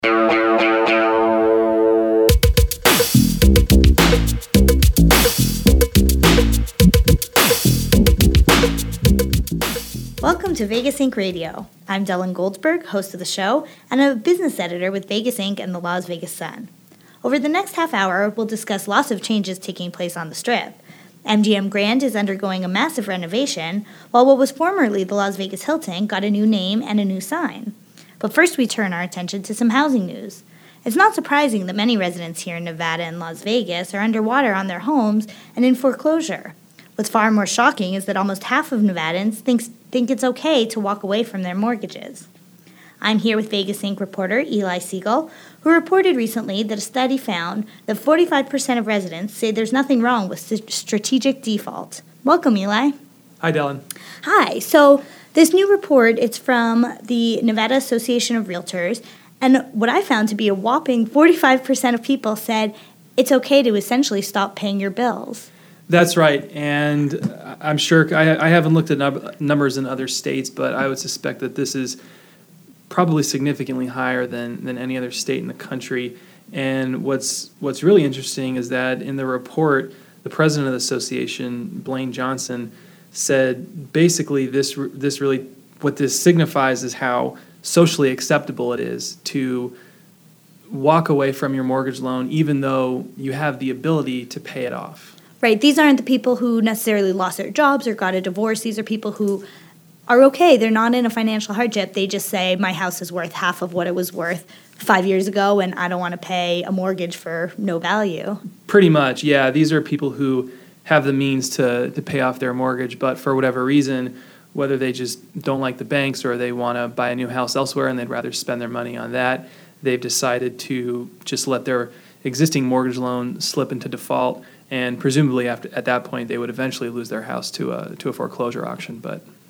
Welcome to Vegas Inc. Radio. I'm Dylan Goldsberg, host of the show, and I'm a business editor with Vegas Inc. and the Las Vegas Sun. Over the next half hour, we'll discuss lots of changes taking place on the Strip. MGM Grand is undergoing a massive renovation, while what was formerly the Las Vegas Hilton got a new name and a new sign. But first we turn our attention to some housing news. It's not surprising that many residents here in Nevada and Las Vegas are underwater on their homes and in foreclosure. What's far more shocking is that almost half of Nevadans think it's okay to walk away from their mortgages. I'm here with Vegas Inc. reporter Eli Siegel, who reported recently that a study found that 45% of residents say there's nothing wrong with strategic default. Welcome, Eli. Hi, Dylan. Hi. So this new report, it's from the Nevada Association of Realtors, and what I found to be a whopping 45% of people said it's okay to essentially stop paying your bills. That's right, and I'm sure I haven't looked at numbers in other states, but I would suspect that this is probably significantly higher than any other state in the country. And what's really interesting is that in the report, the president of the association, Blaine Johnson, said basically this really what this signifies is how socially acceptable it is to walk away from your mortgage loan even though you have the ability to pay it off. Right. These aren't the people who necessarily lost their jobs or got a divorce. These are people who are okay. They're not in a financial hardship. They just say, my house is worth half of what it was worth 5 years ago, and I don't want to pay a mortgage for no value. Pretty much, yeah. These are people who have the means to pay off their mortgage, but for whatever reason, whether they just don't like the banks or they want to buy a new house elsewhere and they'd rather spend their money on that, they've decided to just let their existing mortgage loan slip into default, and presumably at that point they would eventually lose their house to a foreclosure auction.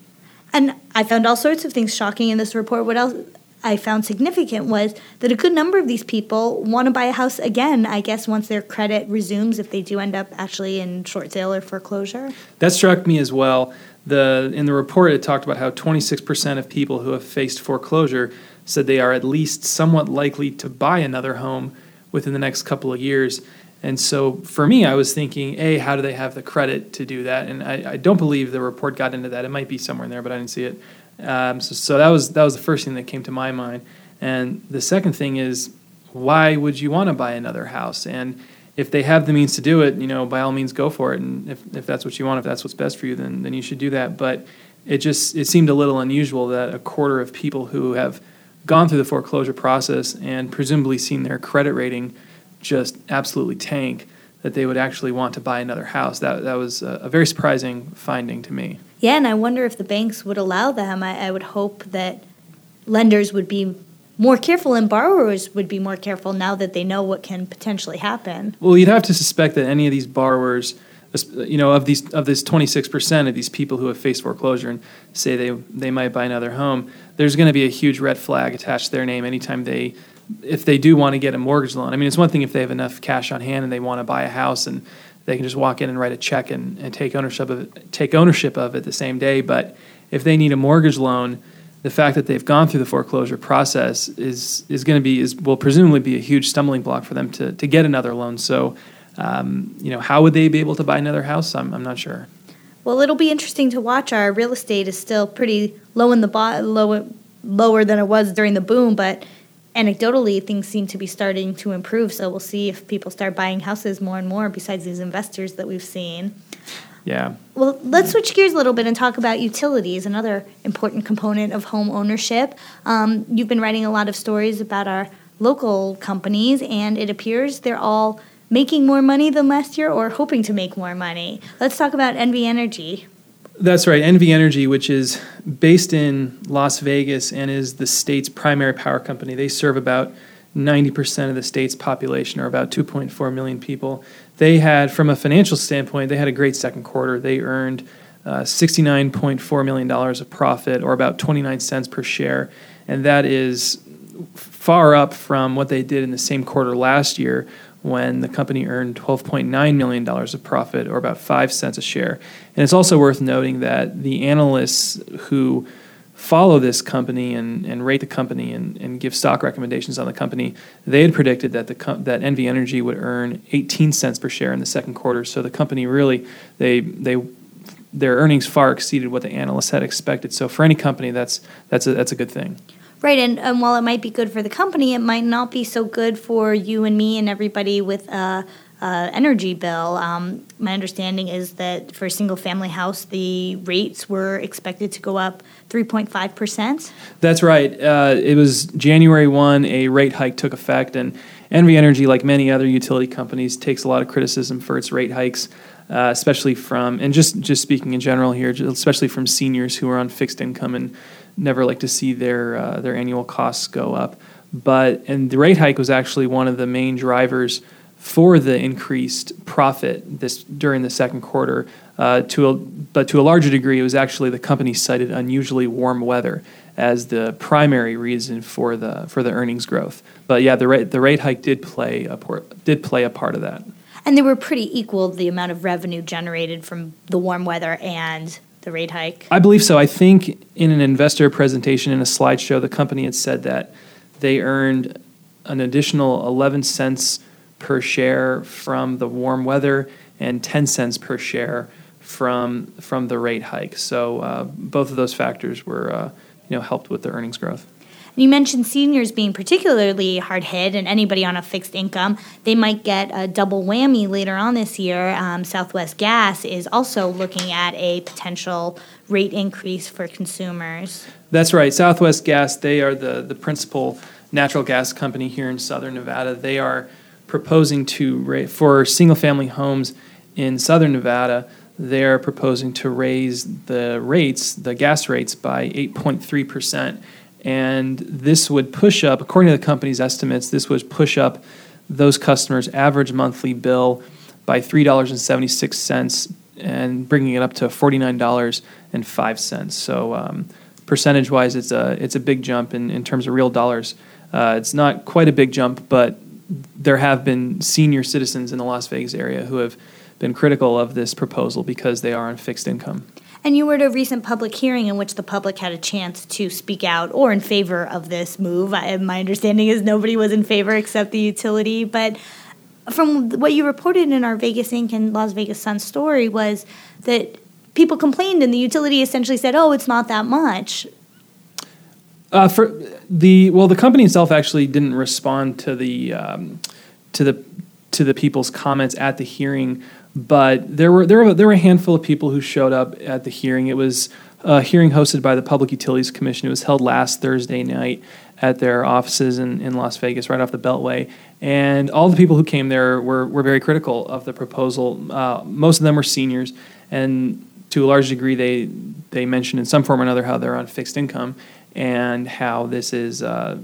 And I found all sorts of things shocking in this report. What else I found significant was that a good number of these people want to buy a house again, I guess, once their credit resumes, if they do end up actually in short sale or foreclosure. That struck me as well. In the report, it talked about how 26% of people who have faced foreclosure said they are at least somewhat likely to buy another home within the next couple of years. And so for me, I was thinking, how do they have the credit to do that? And I don't believe the report got into that. It might be somewhere in there, but I didn't see it. So that was the first thing that came to my mind. And the second thing is, why would you want to buy another house? And if they have the means to do it, by all means go for it. And if that's what you want, if that's what's best for you, then you should do that. But it seemed a little unusual that a quarter of people who have gone through the foreclosure process and presumably seen their credit rating just absolutely tank, that they would actually want to buy another house. That was a very surprising finding to me. Yeah, and I wonder if the banks would allow them. I would hope that lenders would be more careful and borrowers would be more careful now that they know what can potentially happen. Well, you'd have to suspect that any of these borrowers, of this 26% of these people who have faced foreclosure and say they might buy another home, there's going to be a huge red flag attached to their name anytime if they do want to get a mortgage loan. I mean, it's one thing if they have enough cash on hand and they want to buy a house and they can just walk in and write a check and take ownership of it the same day. But if they need a mortgage loan, the fact that they've gone through the foreclosure process will presumably be a huge stumbling block for them to get another loan. So, how would they be able to buy another house? I'm not sure. Well, it'll be interesting to watch. Our real estate is still pretty low in the lower than it was during the boom, but anecdotally, things seem to be starting to improve, so we'll see if people start buying houses more and more besides these investors that we've seen. Yeah. Well, let's switch gears a little bit and talk about utilities, another important component of home ownership. You've been writing a lot of stories about our local companies, and it appears they're all making more money than last year or hoping to make more money. Let's talk about NV Energy. That's right. NV Energy, which is based in Las Vegas and is the state's primary power company. They serve about 90% of the state's population, or about 2.4 million people. They had, from a financial standpoint, they had a great second quarter. They earned $69.4 million of profit, or about 29 cents per share. And that is far up from what they did in the same quarter last year, when the company earned $12.9 million of profit, or about 5 cents a share. And it's also worth noting that the analysts who follow this company and rate the company and give stock recommendations on the company, they had predicted that that NV Energy would earn 18 cents per share in the second quarter. So the company really, their earnings far exceeded what the analysts had expected. So for any company, that's a good thing. Right, and while it might be good for the company, it might not be so good for you and me and everybody with energy bill. My understanding is that for a single-family house, the rates were expected to go up 3.5%. That's right. It was January 1, a rate hike took effect, and NV Energy, like many other utility companies, takes a lot of criticism for its rate hikes, especially from, and just speaking in general here, especially from seniors who are on fixed income and never like to see their annual costs go up. And the rate hike was actually one of the main drivers for the increased profit during the second quarter. But to a larger degree, it was actually the company cited unusually warm weather as the primary reason for the earnings growth. But yeah, the rate hike did play a part of that. And they were pretty equal, the amount of revenue generated from the warm weather and the rate hike? I believe so. I think in an investor presentation in a slideshow, the company had said that they earned an additional 11 cents per share from the warm weather and 10 cents per share from the rate hike. So both of those factors were helped with the earnings growth. You mentioned seniors being particularly hard hit, and anybody on a fixed income, they might get a double whammy later on this year. Southwest Gas is also looking at a potential rate increase for consumers. That's right. Southwest Gas, they are the principal natural gas company here in Southern Nevada. They are proposing for single-family homes in Southern Nevada, they're proposing to raise the gas rates by 8.3%. And this would push up, according to the company's estimates, this would push up those customers' average monthly bill by $3.76 and bringing it up to $49.05. So percentage-wise, it's a big jump in terms of real dollars. It's not quite a big jump, but there have been senior citizens in the Las Vegas area who have been critical of this proposal because they are on fixed income. And you were at a recent public hearing in which the public had a chance to speak out or in favor of this move. My understanding is nobody was in favor except the utility. But from what you reported in our Vegas Inc. and Las Vegas Sun story was that people complained and the utility essentially said, oh, it's not that much. The company itself actually didn't respond to the people's comments at the hearing. But there were a handful of people who showed up at the hearing. It was a hearing hosted by the Public Utilities Commission. It was held last Thursday night at their offices in Las Vegas, right off the Beltway. And all the people who came there were very critical of the proposal. Most of them were seniors, and to a large degree, they mentioned in some form or another how they're on fixed income and how this is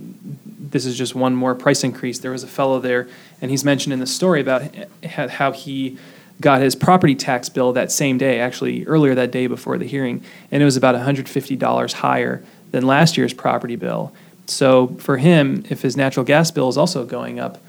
just one more price increase. There was a fellow there, and he's mentioned in the story about how he got his property tax bill that same day, actually earlier that day before the hearing, and it was about $150 higher than last year's property bill. So for him, if his natural gas bill is also going up,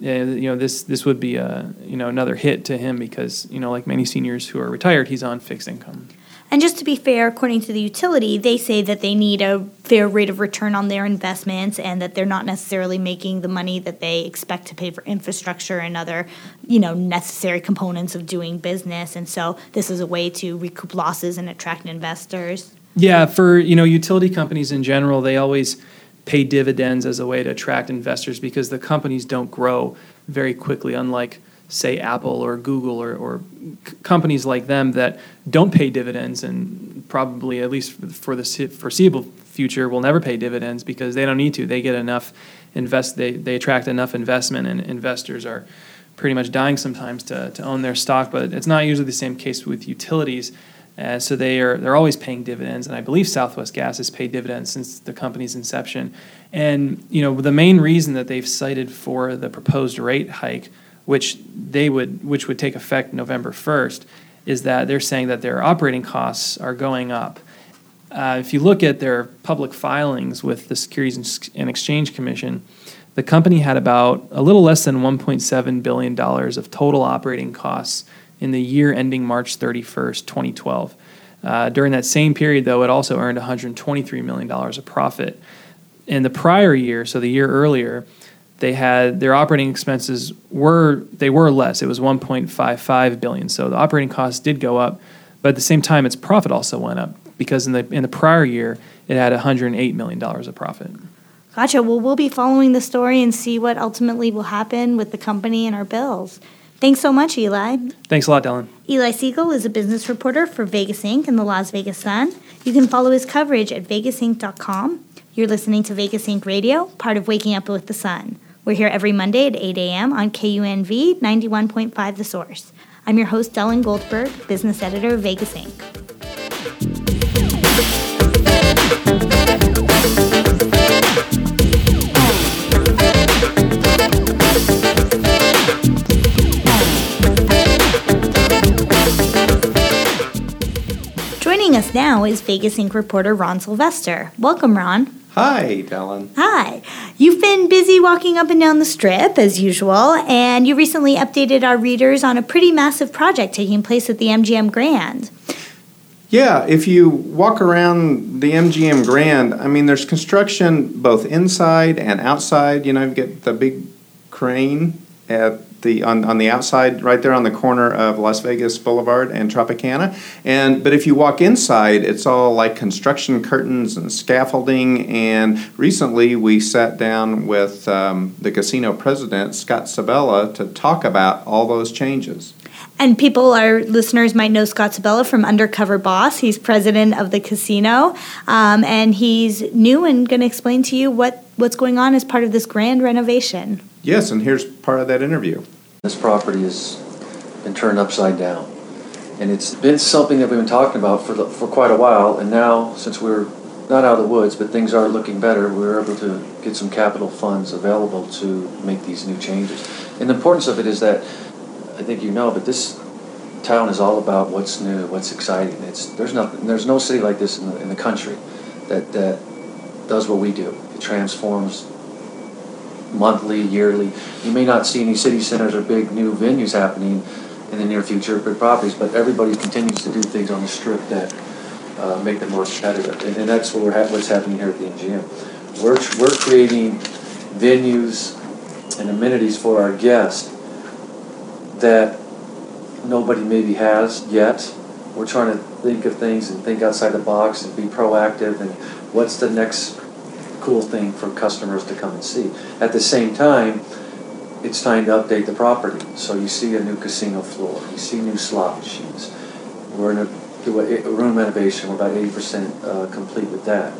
this would be another hit to him because like many seniors who are retired, he's on fixed income. And just to be fair, according to the utility, they say that they need a fair rate of return on their investments and that they're not necessarily making the money that they expect to pay for infrastructure and other, necessary components of doing business. And so this is a way to recoup losses and attract investors. Yeah, for, utility companies in general, they always pay dividends as a way to attract investors because the companies don't grow very quickly, unlike say Apple or Google or companies like them that don't pay dividends and probably, at least for the foreseeable future, will never pay dividends because they don't need to. They get enough they attract enough investment, and investors are pretty much dying sometimes to own their stock. But it's not usually the same case with utilities. So they're always paying dividends, and I believe Southwest Gas has paid dividends since the company's inception. And the main reason that they've cited for the proposed rate hike, which would take effect November 1st, is that they're saying that their operating costs are going up. If you look at their public filings with the Securities and Exchange Commission, the company had about a little less than $1.7 billion of total operating costs in the year ending March 31st, 2012. During that same period, though, it also earned $123 million of profit. In the prior year, so the year earlier, they had their operating expenses were less. It was $1.55 billion. So the operating costs did go up, but at the same time, its profit also went up because in the prior year, it had $108 million of profit. Gotcha. Well, we'll be following the story and see what ultimately will happen with the company and our bills. Thanks so much, Eli. Thanks a lot, Dylan. Eli Siegel is a business reporter for Vegas Inc. and the Las Vegas Sun. You can follow his coverage at vegasinc.com. You're listening to Vegas Inc. Radio, part of Waking Up with the Sun. We're here every Monday at 8 a.m. on KUNV 91.5 The Source. I'm your host, Dylan Goldberg, business editor of Vegas Inc. Joining us now is Vegas Inc. reporter Ron Sylvester. Welcome, Ron. Hi, Dylan. Hi. You've been busy walking up and down the Strip, as usual, and you recently updated our readers on a pretty massive project taking place at the MGM Grand. Yeah, if you walk around the MGM Grand, I mean, there's construction both inside and outside. You know, you get the big crane at on the outside right there on the corner of Las Vegas Boulevard and Tropicana. But if you walk inside, it's all like construction curtains and scaffolding. And recently we sat down with the casino president, Scott Sabella, to talk about all those changes. And our listeners might know Scott Sabella from Undercover Boss. He's president of the casino, and he's new and going to explain to you what's going on as part of this grand renovation. Yes, and here's part of that interview. This property has been turned upside down, and it's been something that we've been talking about for quite a while, and now, since we're not out of the woods, but things are looking better, we're able to get some capital funds available to make these new changes. And the importance of it is that, I think you know, but this town is all about what's new, what's exciting. There's no city like this in the country that does what we do. It transforms monthly, yearly. You may not see any city centers or big new venues happening in the near future, big properties, but everybody continues to do things on the Strip that make them more competitive. And that's what's happening here at the MGM. We're creating venues and amenities for our guests that nobody maybe has yet. We're trying to think of things and think outside the box and be proactive and what's the next cool thing for customers to come and see. At the same time, it's time to update the property. So you see a new casino floor, you see new slot machines. We're going to do a room renovation. We're about 80% complete with that.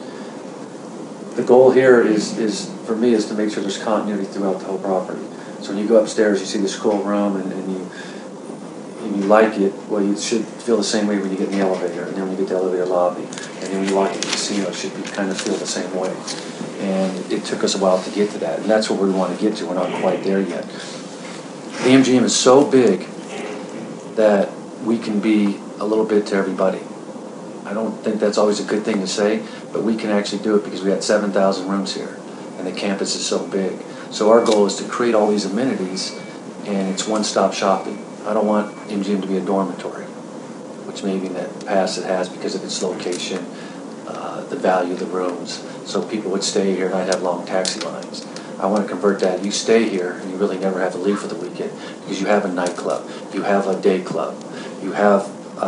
The goal here is for me is to make sure there's continuity throughout the whole property. So when you go upstairs, you see this cool room and you like it, well, you should feel the same way when you get in the elevator, and then when you get to the elevator lobby, and then when you walk into the casino, it should kind of feel the same way. And it took us a while to get to that, and that's what we want to get to. We're not quite there yet. The MGM is so big that we can be a little bit to everybody. I don't think that's always a good thing to say, but we can actually do it because we got 7,000 rooms here, and the campus is so big. So our goal is to create all these amenities, and it's one-stop shopping. I don't want MGM to be a dormitory, which maybe in the past it has because of its location, the value of the rooms. So people would stay here and I'd have long taxi lines. I want to convert that. You stay here and you really never have to leave for the weekend because you have a nightclub, you have a day club, you have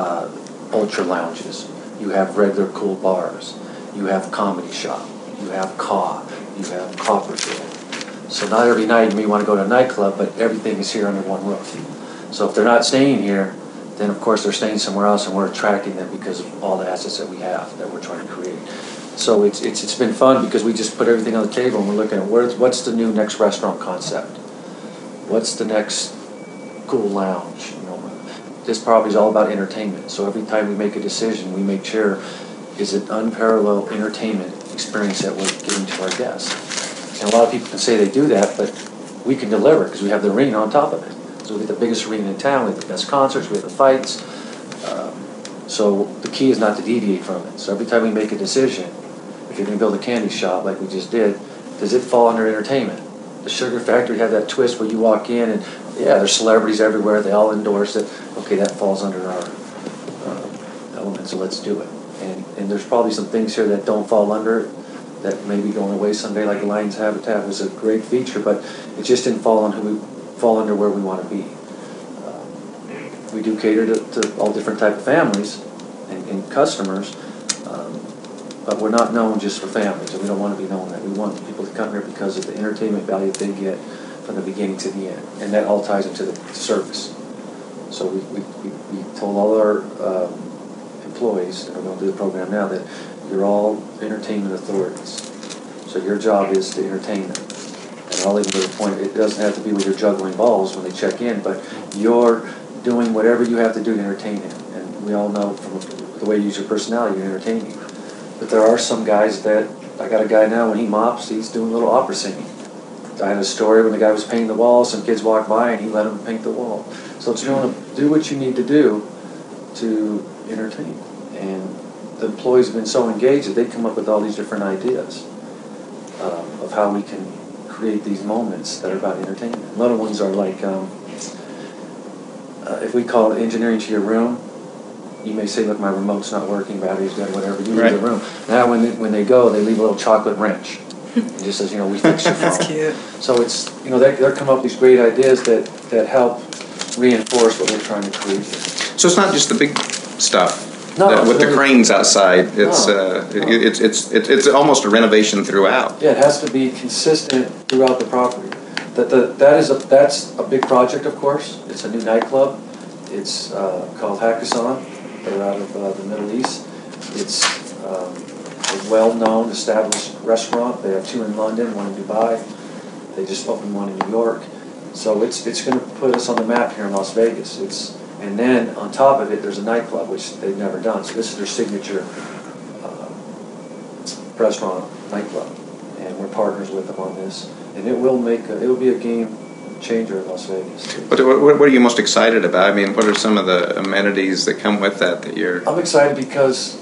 ultra lounges, you have regular cool bars, you have comedy shop, you have Caw, you have Copperfield. So not every night you may want to go to a nightclub, but everything is here under one roof. So if they're not staying here, then of course they're staying somewhere else, and we're attracting them because of all the assets that we have that we're trying to create. So it's been fun because we just put everything on the table and we're looking at what's the new next restaurant concept, what's the next cool lounge. You know, this property is all about entertainment. So every time we make a decision, we make sure is it unparalleled entertainment experience that we're giving to our guests. And a lot of people can say they do that, but we can deliver because we have the arena on top of it. So we have the biggest arena in town, we have the best concerts, we have the fights. So the key is not to deviate from it. So every time we make a decision, if you're going to build a candy shop like we just did, does it fall under entertainment? The Sugar Factory had that twist where you walk in and, yeah, there's celebrities everywhere, they all endorse it. Okay, that falls under our element. and so let's do it. And there's probably some things here that don't fall under it, that may be going away someday, like Lions Habitat was a great feature, but it just didn't fall under where we want to be. We do cater to all different type of families and customers, but we're not known just for families, and we don't want to be known that. We want people to come here because of the entertainment value they get from the beginning to the end, and that all ties into the service. So we told all our employees that are going to do the program now that you're all entertainment authorities. So your job is to entertain them. And I'll even go to the point, it doesn't have to be where you're juggling balls when they check in, but you're doing whatever you have to do to entertain them. And we all know from the way you use your personality, you're entertaining. But there are some guys that, I got a guy now, when he mops, he's doing a little opera singing. I had a story when the guy was painting the wall, some kids walked by and he let him paint the wall. So it's going to do what you need to do to entertain. And the employees have been so engaged that they come up with all these different ideas of how we can create these moments that are about entertainment. Little ones are like, if we call it engineering to your room, you may say, look, my remote's not working, battery's dead, whatever, you leave the room. Now when they go, they leave a little chocolate wrench. It just says, we fixed your phone. That's cute. So it's, they're coming up with these great ideas that help reinforce what we're trying to create. So it's not just the big stuff. No, With the cranes outside, it's No. it's almost a renovation throughout. Yeah, it has to be consistent throughout the property. That's a big project, of course. It's a new nightclub. It's called Hakkasan. They're out of the Middle East. It's a well-known, established restaurant. They have 2 in London, 1 in Dubai. They just opened 1 in New York. So it's going to put us on the map here in Las Vegas. And then on top of it, there's a nightclub, which they've never done. So this is their signature restaurant nightclub, and we're partners with them on this. And it will be a game changer in Las Vegas. What are you most excited about? I mean, what are some of the amenities that come with that you're... I'm excited because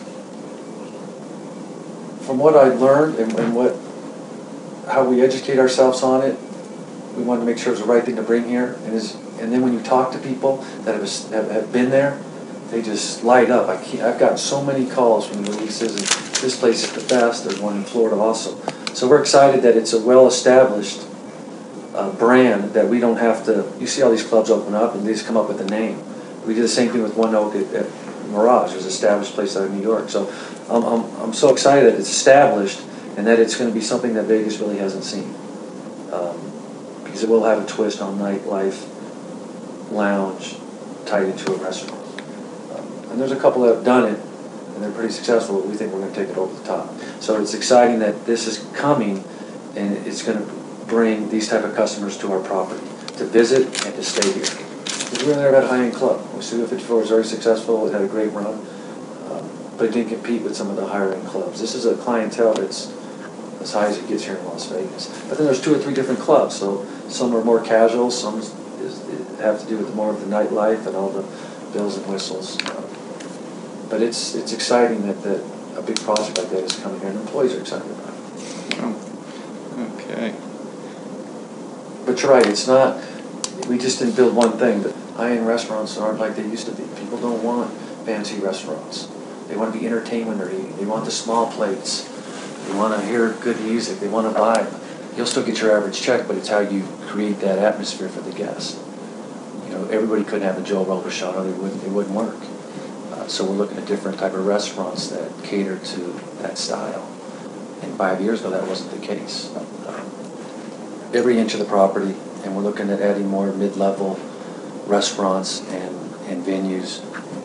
from what I learned and how we educate ourselves on it, we wanted to make sure it was the right thing to bring here. And then when you talk to people that have been there, they just light up. I've gotten so many calls from the releases, and this place is the best. There's one in Florida also. So we're excited that it's a well-established brand that we don't have to... You see all these clubs open up, and they just come up with a name. We did the same thing with One Oak at Mirage. It was an established place out of New York. So I'm so excited that it's established and that it's going to be something that Vegas really hasn't seen. Because it will have a twist on nightlife, lounge, tied into a restaurant. And there's a couple that have done it, and they're pretty successful, but we think we're going to take it over the top. So it's exciting that this is coming, and it's going to bring these type of customers to our property to visit and to stay here. Because we were there at a high-end club. Studio 54 was very successful. It had a great run, but it didn't compete with some of the higher-end clubs. This is a clientele that's as high as it gets here in Las Vegas. But then there's 2 or 3 different clubs, so some are more casual, some have to do with more of the nightlife and all the bells and whistles. But it's exciting that a big project like that is coming here, and employees are excited about it. Oh, okay. But you're right, it's not, we just didn't build one thing, but high-end restaurants aren't like they used to be. People don't want fancy restaurants. They want to be entertained when they're eating. They want the small plates. They want to hear good music. They want to vibe. You'll still get your average check, but it's how you create that atmosphere for the guest. Everybody couldn't have a Joe Robuchon, or it wouldn't work. So we're looking at different type of restaurants that cater to that style. And 5 years ago, that wasn't the case. Every inch of the property, and we're looking at adding more mid-level restaurants and venues.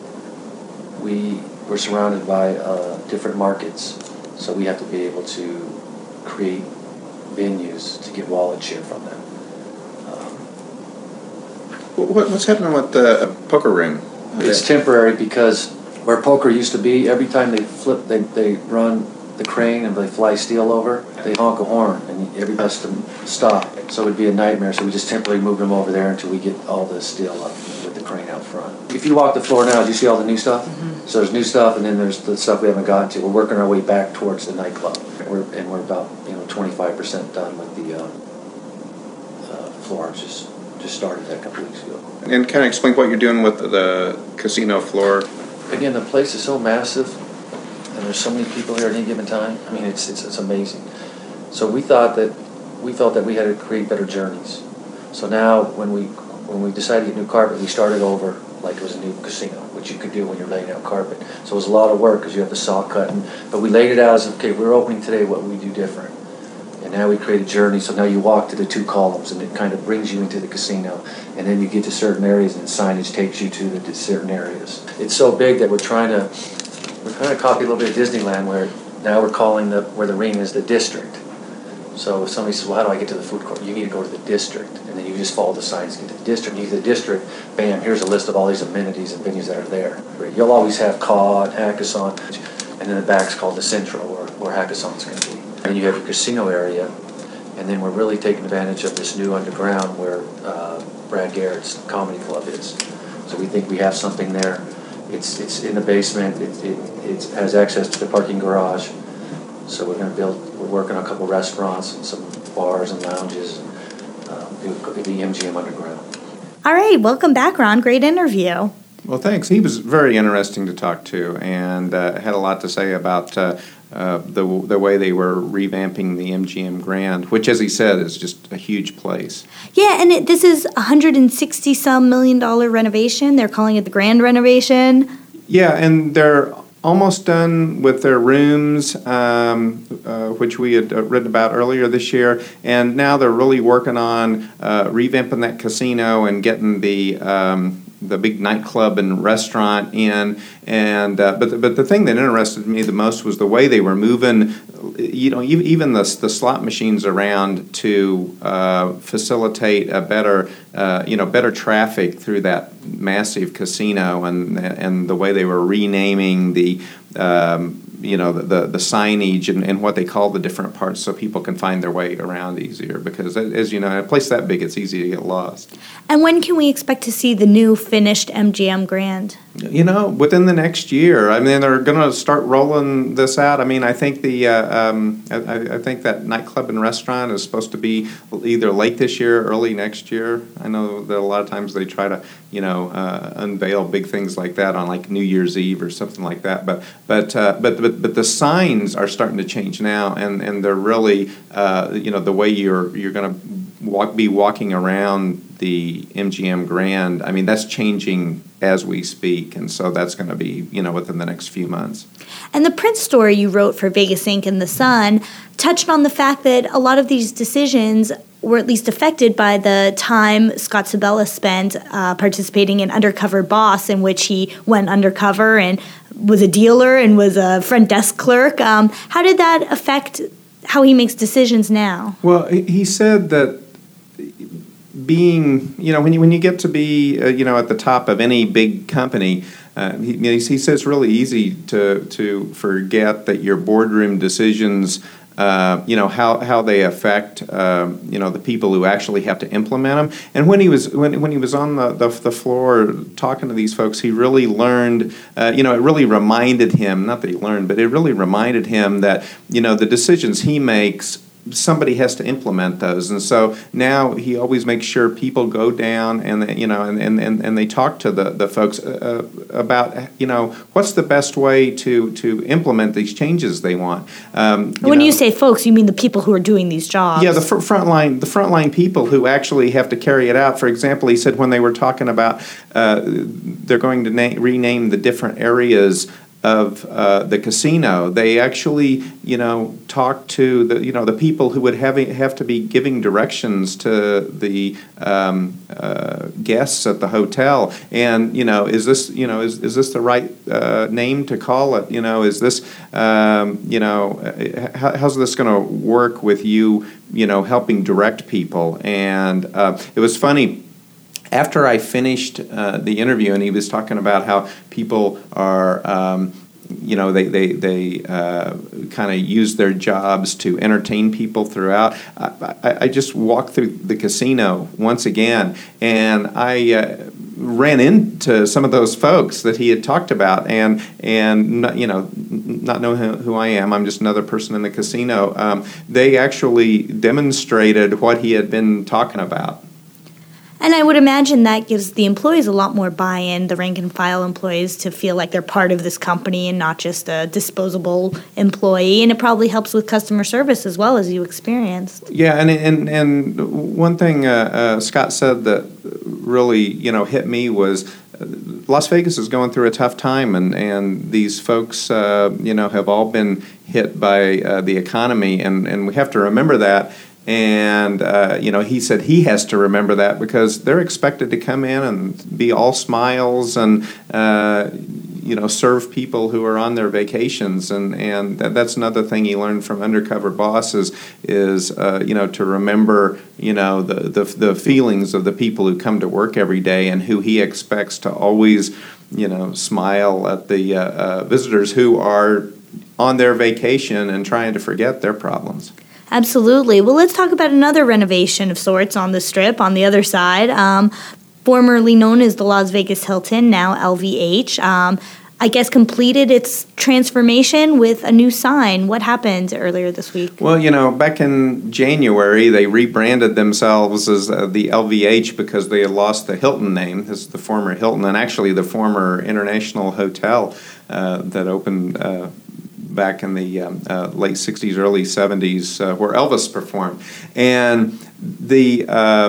We're surrounded by different markets, so we have to be able to create venues to get wallet share from them. What's happening with the poker room? It's temporary because where poker used to be, every time they run the crane and they fly steel over, they honk a horn and everybody has to stop. So it would be a nightmare. So we just temporarily moved them over there until we get all the steel up with the crane out front. If you walk the floor now, do you see all the new stuff? Mm-hmm. So there's new stuff, and then there's the stuff we haven't gotten to. We're working our way back towards the nightclub. We're about 25% done with the floor. Just started that a couple weeks ago. And kind of explain what you're doing with the casino floor. again, the place is so massive, and there's so many people here at any given time. I mean, it's amazing. So we felt that we had to create better journeys. So now when we decided to get new carpet, we started over like it was a new casino, which you could do when you're laying out carpet. So it was a lot of work because you have the saw cut, but we laid it out as, okay, we're opening today, what would we do different? And now we create a journey, so now you walk to the 2 columns, and it kind of brings you into the casino. And then you get to certain areas, and signage takes you to the certain areas. It's so big that we're trying to copy a little bit of Disneyland, where now we're calling where the ring is the district. So if somebody says, well, how do I get to the food court? You need to go to the district, and then you just follow the signs, get to the district. You get to the district, bam, here's a list of all these amenities and venues that are there. You'll always have CAW and Hakkasan, and then the back's called the Central, where Hakkasan's going to be. And then you have your casino area, and then we're really taking advantage of this new underground where Brad Garrett's comedy club is. So we think we have something there. It's in the basement. It has access to the parking garage. So we're working on a couple restaurants and some bars and lounges. The MGM Underground. All right, welcome back, Ron. Great interview. Well, thanks. He was very interesting to talk to, and had a lot to say about the way they were revamping the MGM Grand, which, as he said, is just a huge place. Yeah, and this is $160-some million renovation. They're calling it the Grand Renovation. Yeah, and they're almost done with their rooms, which we had written about earlier this year, and now they're really working on revamping that casino and getting the big nightclub and restaurant in, and but the thing that interested me the most was the way they were moving, even the slot machines around to facilitate a better traffic through that massive casino, and the way they were renaming the signage and what they call the different parts so people can find their way around easier, because as you know, a place that big, it's easy to get lost. And when can we expect to see the new finished MGM Grand? Within the next year. I mean, they're going to start rolling this out. I mean, I think I think that nightclub and restaurant is supposed to be either late this year or early next year. I know that a lot of times they try to, unveil big things like that on like New Year's Eve or something like that. But the signs are starting to change now, and they're really, the way you're going to be walking around the MGM Grand. I mean, that's changing as we speak, and so that's going to be, within the next few months. And the print story you wrote for Vegas Inc. and The Sun touched on the fact that a lot of these decisions were at least affected by the time Scott Sabella spent participating in Undercover Boss, in which he went undercover and was a dealer and was a front desk clerk. How did that affect how he makes decisions now? Well, he said that being, when you get to be, at the top of any big company, he says it's really easy to forget that your boardroom decisions, how they affect, the people who actually have to implement them. And when he was on the floor talking to these folks, he really learned, it really reminded him, not that he learned, but it really reminded him that, the decisions he makes, somebody has to implement those, and so now he always makes sure people go down and and they talk to the folks about what's the best way to implement these changes they want. When you say folks, you mean the people who are doing these jobs? Yeah, the frontline people who actually have to carry it out. For example, he said when they were talking about they're going to rename the different areas of the casino, they actually, talk to the people who would have to be giving directions to the guests at the hotel. And is this the right name to call it? Is this how's this going to work with you? Helping direct people. And it was funny. After I finished the interview, and he was talking about how people are, they kind of use their jobs to entertain people throughout. I just walked through the casino once again, and I ran into some of those folks that he had talked about, and not knowing who I am, I'm just another person in the casino. They actually demonstrated what he had been talking about. And I would imagine that gives the employees a lot more buy-in, the rank and file employees, to feel like they're part of this company and not just a disposable employee. And it probably helps with customer service as well, as you experienced. Yeah, and one thing Scott said that really, hit me was Las Vegas is going through a tough time, and these folks, have all been hit by the economy, and we have to remember that. And, he said he has to remember that because they're expected to come in and be all smiles and, serve people who are on their vacations. And that's another thing he learned from Undercover Boss is to remember, the feelings of the people who come to work every day and who he expects to always, smile at the visitors who are on their vacation and trying to forget their problems. Absolutely. Well, let's talk about another renovation of sorts on the Strip on the other side. Formerly known as the Las Vegas Hilton, now LVH. I guess completed its transformation with a new sign. What happened earlier this week? Well, back in January, they rebranded themselves as the LVH because they had lost the Hilton name. This is the former Hilton, and actually the former International Hotel that opened back in the late 60s, early 70s, where Elvis performed. And they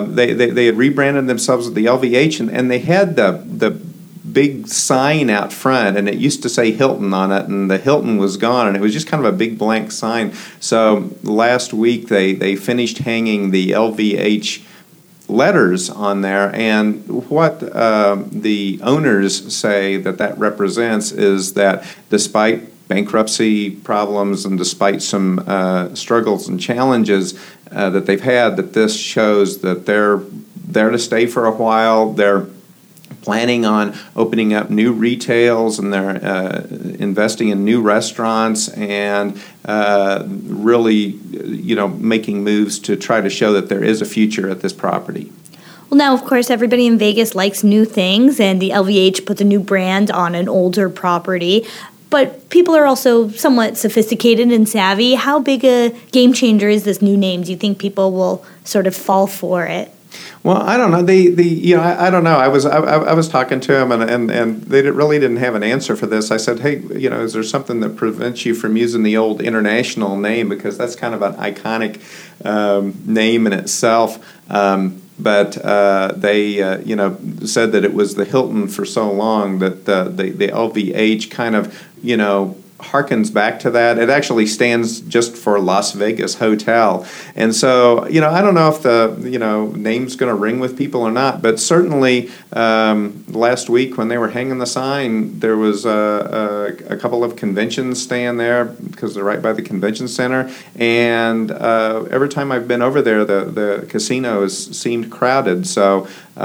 had rebranded themselves as the LVH, and they had the big sign out front, and it used to say Hilton on it, and the Hilton was gone, and it was just kind of a big blank sign. So last week they finished hanging the LVH letters on there, and what the owners say that represents is that despite bankruptcy problems and despite some struggles and challenges that they've had, that this shows that they're there to stay for a while. They're planning on opening up new retails, and they're investing in new restaurants and really, making moves to try to show that there is a future at this property. Well, now, of course, everybody in Vegas likes new things, and the LVH puts a new brand on an older property. But people are also somewhat sophisticated and savvy. How big a game changer is this new name? Do you think people will sort of fall for it? Well, I don't know. I don't know. I was talking to them, and they really didn't have an answer for this. I said, hey, is there something that prevents you from using the old International name, because that's kind of an iconic name in itself. But they, said that it was the Hilton for so long that the LVH kind of, harkens back to that. It actually stands just for Las Vegas Hotel. And so, I don't know if the, name's going to ring with people or not, but certainly last week when they were hanging the sign, there was a couple of conventions staying there because they're right by the convention center. And every time I've been over there, the casinos seemed crowded. So,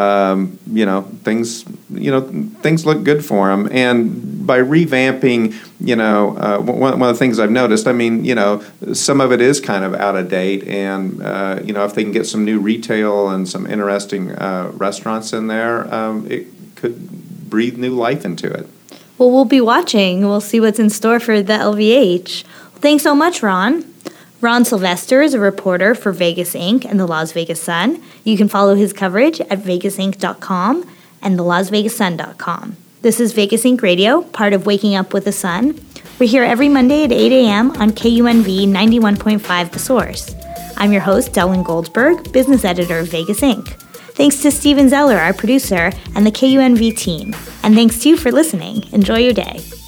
things look good for them. And by revamping, one of the things I've noticed, some of it is kind of out of date, and if they can get some new retail and some interesting restaurants in there, it could breathe new life into it. Well, we'll be watching. We'll see what's in store for the LVH. Thanks so much, Ron. Ron Sylvester is a reporter for Vegas Inc. and the Las Vegas Sun. You can follow his coverage at vegasinc.com and thelasvegassun.com. This is Vegas Inc. Radio, part of Waking Up with the Sun. We're here every Monday at 8 a.m. on KUNV 91.5 The Source. I'm your host, Dylan Goldsberg, business editor of Vegas Inc. Thanks to Steven Zeller, our producer, and the KUNV team. And thanks to you for listening. Enjoy your day.